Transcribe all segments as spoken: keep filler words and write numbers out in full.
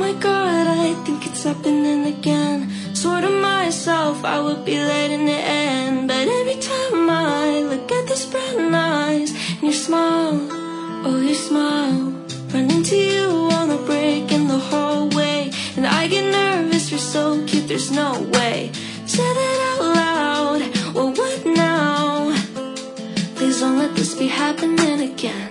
my god, I think it's happening again. Swore to myself I would be letting it end, but every time I look at those brown eyes and your smile, oh your smile, run into you on the break in the hallway, and I get nervous, you're so cute, there's no way. Say that out loud, well what now? Please don't let this be happening again.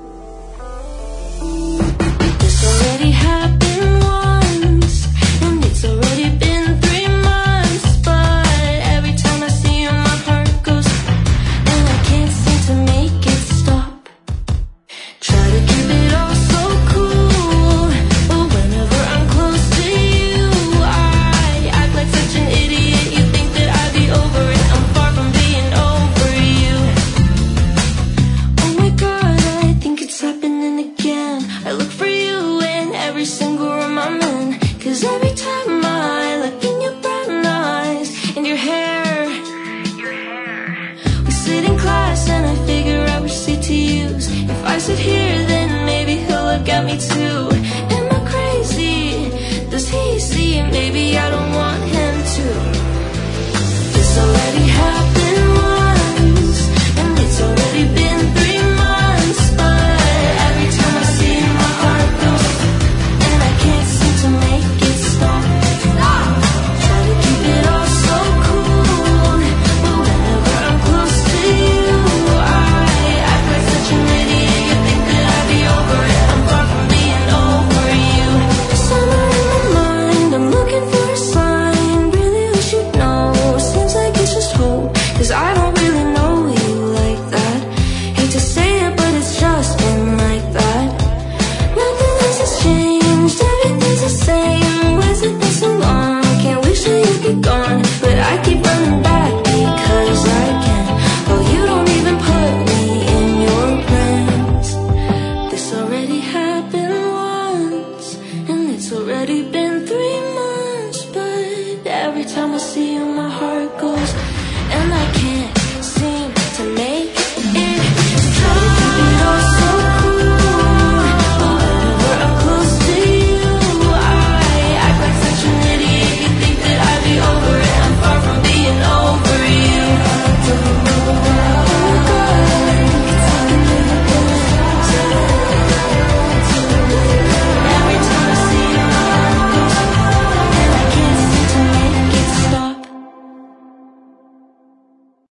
This already happened once, and it's already been three months, but every time I see you my heart goes, and I can't seem to make it stop. Try to keep it all so cool, but whenever I'm close to you, I act like such an idiot. You think that I'd be over it, I'm far from being over you. Oh my god, I think it's happening again. I look for you in every single room I'm in, cause every time I look in your brown eyes and your hair, we sit in class and I figure out which seat to use. If I sit here then maybe he'll look at me too. Am I crazy? Does he see? Maybe I don't want